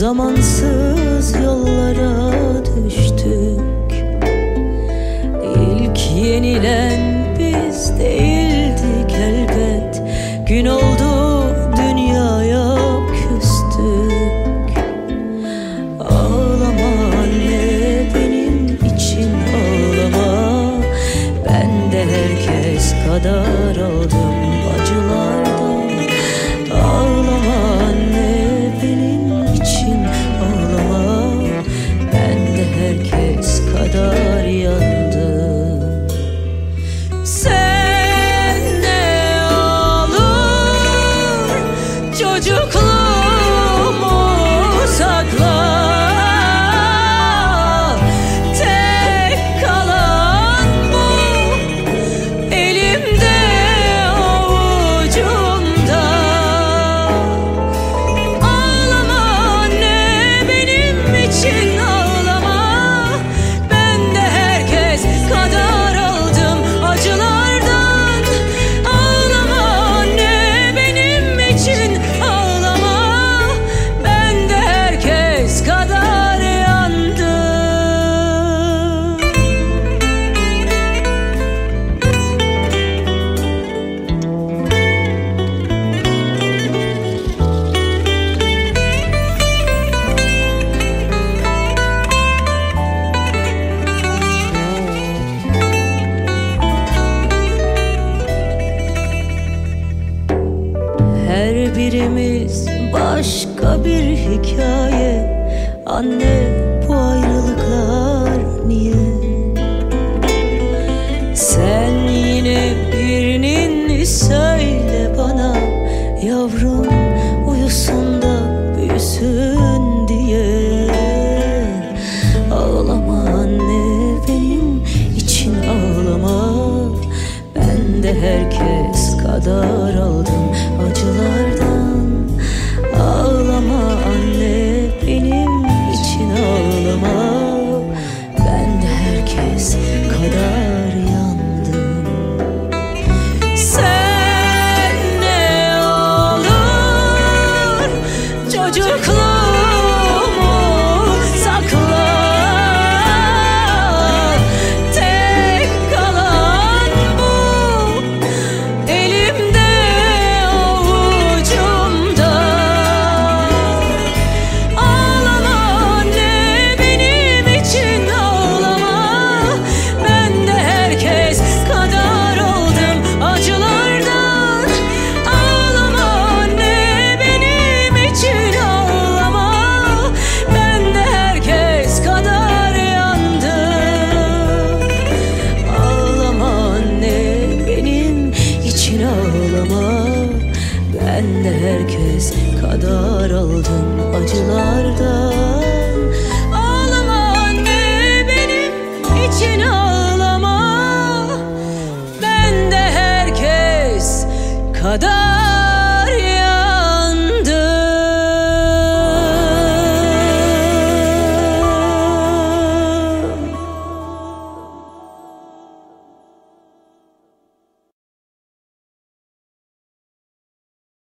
zamansız yollara düştük. İlk yenilen biz değildik elbet. Gün oldu dünyaya küstük. Ağlama anne benim için ağlama. Ben de herkes kadar aldım acılardan. Ağlama anne benim için ağlama. Ben de herkes kadar yandım. Sen ne olur çocukluğumu sakla. Tek kalan bu elimde avucumda. Ağlama anne benim için ağlama. Ben de herkes kadar aldım acılardan. Ağlama anne benim için ağlama. Ben de herkes kadar yandım. Her birimiz başka bir hikaye. Anne bu ayrılıklar niye? Sen yine birinin söyle bana. Yavrum uyusun da büyüsün diye. Ağlama anne benim için ağlama. Ben de herkes kadar aldım acılardan. Ağlama anne benim için ağlama. Ben de herkes kadar yandım. Sen ne olur çocukluğumu sakla. Tek kalan bu elimde avucumda. Ağlama anne benim için ağlama. Ben de herkes kadar oldum acılardan. Ağlama anne benim için ağlama. Ben de herkes kadar yandım. Ağlama anne benim için ağlama. Ben de herkes kadar aldım acılardan. Ağlama anne benim için ağlama. Ben de herkes kadar